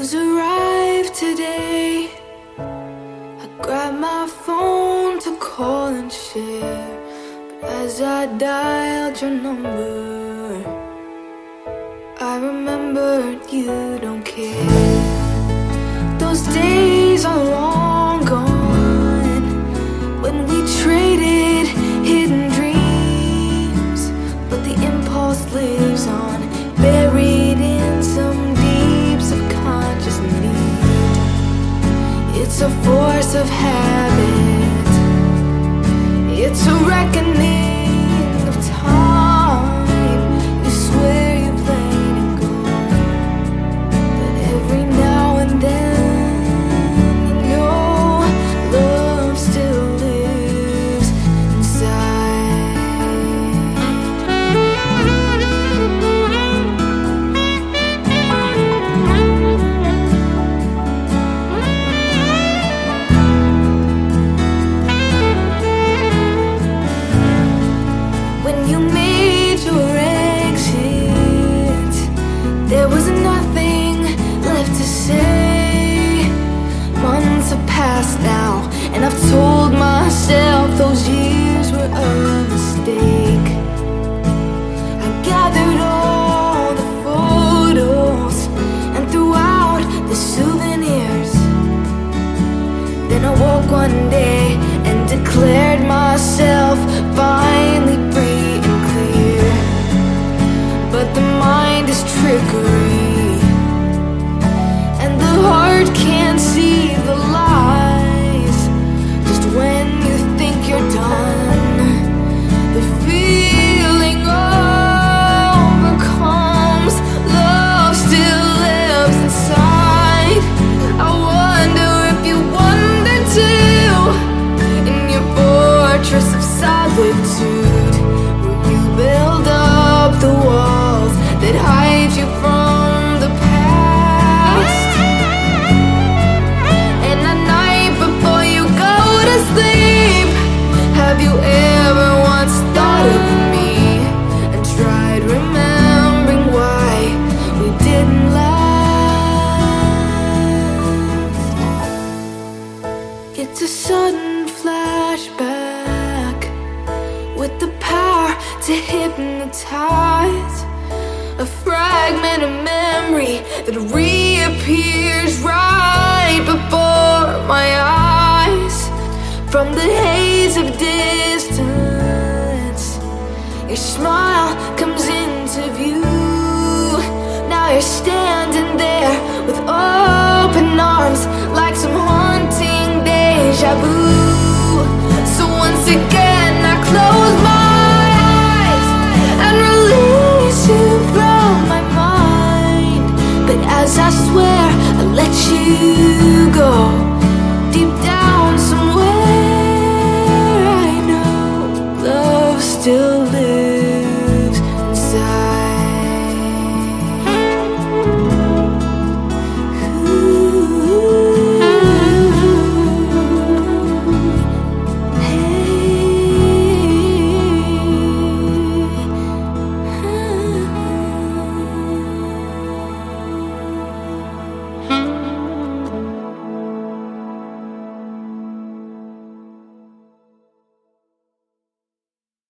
news arrived today. I grabbed my phone to call and share, but as I dialed your number, I remembered you don't care. Those days are long gone when we traded hidden dreams, but the impulse lives on, buried in some deep subconscious need. It's a force of habit, it's a reckoning of time. You swear you've let it go, but every now and then you know love still lives inside. When you made your exit, there was nothing left to say. Months have passed now, and I've told myself those years were a mistake. I gathered all the photos and threw out the souvenirs. Then I woke one day and declared myself finally free and clear. But the mind is trickery, and the heart can't see the lies. Just when you think you're done, the feeling overcomes. Love still lives inside. I wonder if you wonder too, in your fortress of solitude, where you build up the walls that hide you from the past. And at night before you go to sleep, have you ever once thought of me and tried remembering why we didn't last? It's a sudden flashback with the power to hypnotize, a fragment of memory that reappears right before my eyes. From the haze of distance, your smile comes into view. Now you're standing